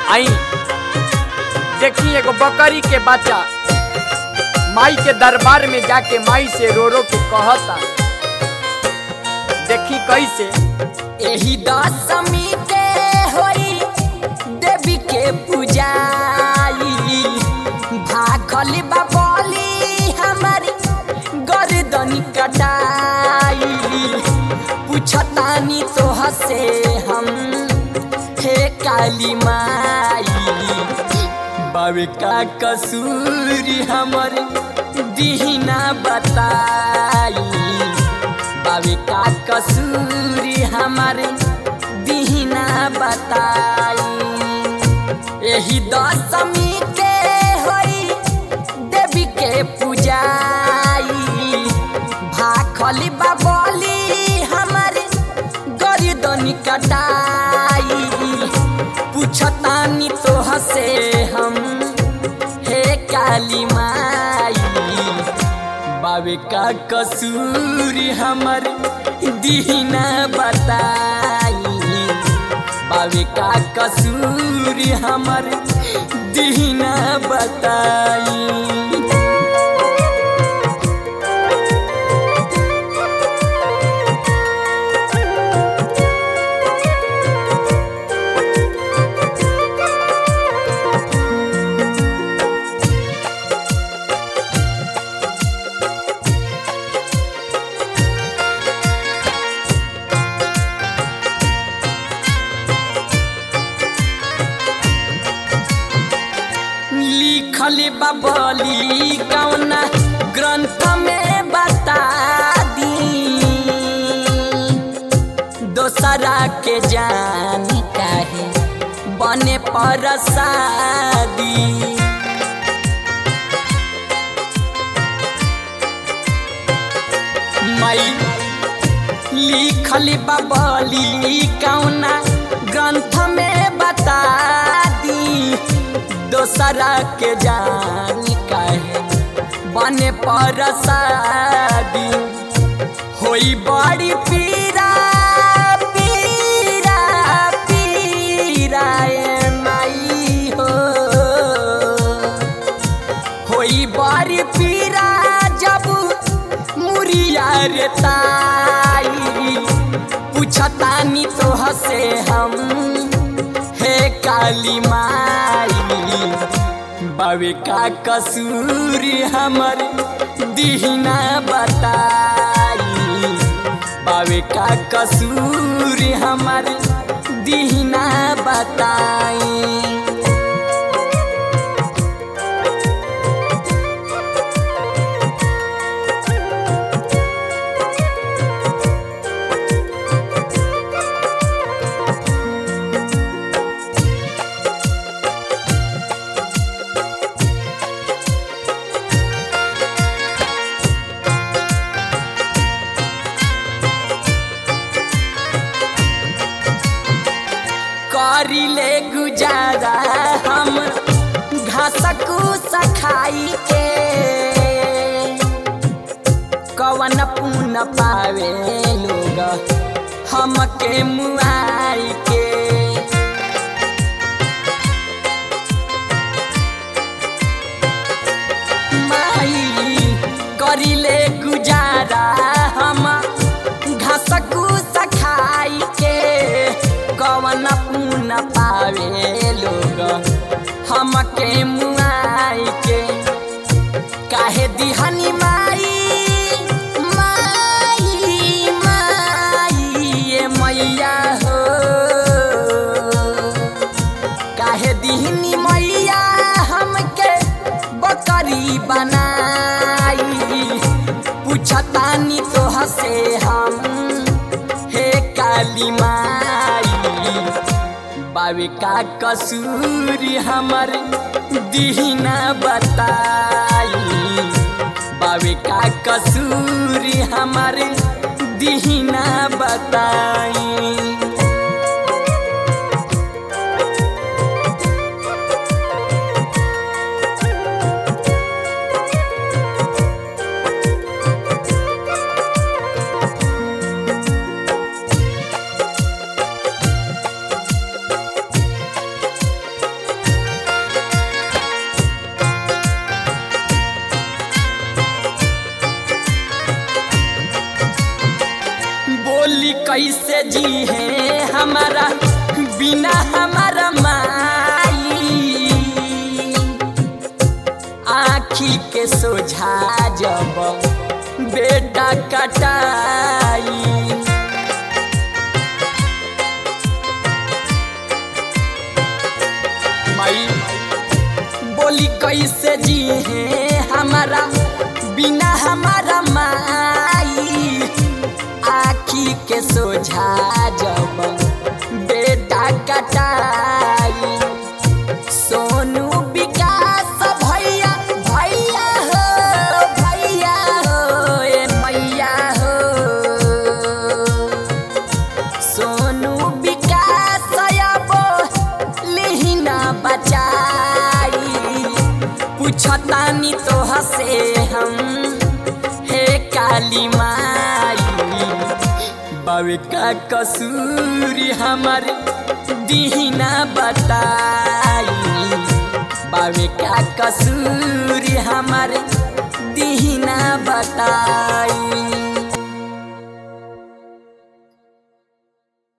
आई देखी एगो बकरी के बच्चा माई के दरबार में जाके माई से रो रो के कहता। देखी कैसे एही दशमी के होई देवी के पूजाई भाखल बाबली हमारी गर्दन कटाई पूछतानी तो हसे हम हे काली माई बाबे का कसूर हमर दीना बताई बाबे का कसूर हमारे दीना बताई। एही दशमी के होई देवी के पूजाई भाखल बाबली हमारे गर्दन कटाई पूछतानी तो हसे हम हे काली माई बाबे का कसूर हमर दीना बताई बाबे का कसूर हमर दीना बताई। लिखल बाबली कौना ग्रंथ में बता दी दोसरा के जान काहे बने परसादी मई लिखल बाबली कौना ग्रंथ में बता दी दोसरा के जान काहे बने परसादी होई बड़ी पीरा पीरा पीरा ए माई हो होई बड़ी पीरा जब मुरिया रे ताई पूछतानी तो हसे हम हे काली माई बाबे का कसूर हमर दीना बताई बाबे का कसूर हमर दीना बताई। करिले गुजारा हम घासकू सखाई के कवन पुन पावे लोग हमके मुआई के माई करिले गुजारा हम घासकू सखाई के कवन पुन पावे लोग हमके मुआई के काहे दिहनी माई माई माई ये मैया हो काहे दिहनी मैया हमके बकरी बनाई पूछतानी तो हसे हम हे काली माई बाबे का कसूर हमर दीना बताई बाबे का कसूर हमर दीना बताई। जी है हमारा बिना हमारा माई। आँखी के सोझा जब बेटा कटाई, माई बोली कैसे जी है हमारा बिना हमारा माई। आँखी के सोझा जब बेटा कटाई। सोनू विकास भैया भैया हो ए मैया हो। सोनू विकास अब लिहिना बचाई। पूछतानी तो हसे हम हे काली माई। बावे का कसूर हमारे दीना बताई। बावे का कसूर हमारे दीना बताई।